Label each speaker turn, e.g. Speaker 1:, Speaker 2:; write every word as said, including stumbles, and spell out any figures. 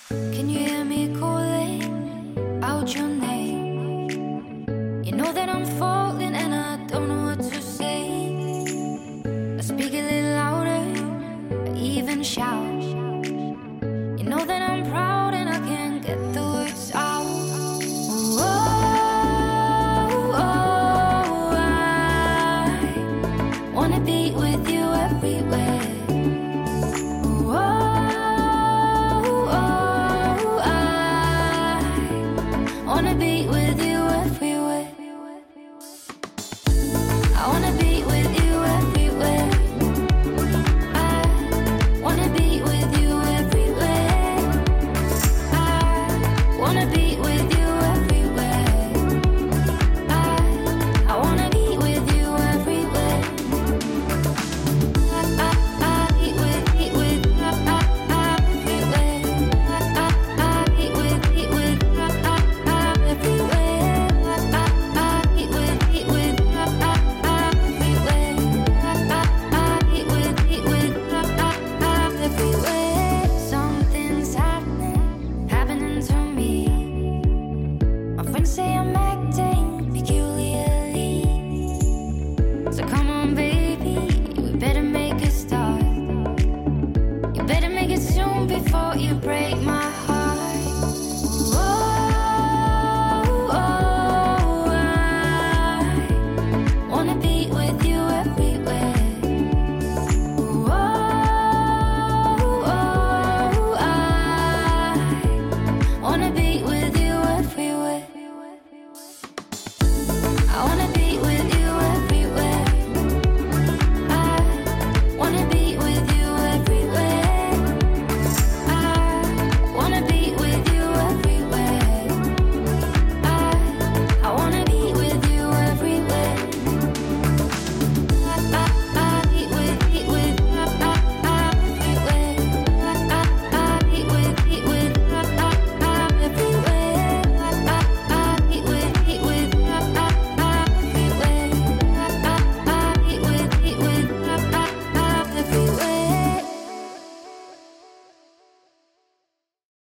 Speaker 1: Can you hear me calling out your name? You know that I'm falling and I don't know what to say. I speak a little louder, I even shout. You know that I'm proud and I can't get through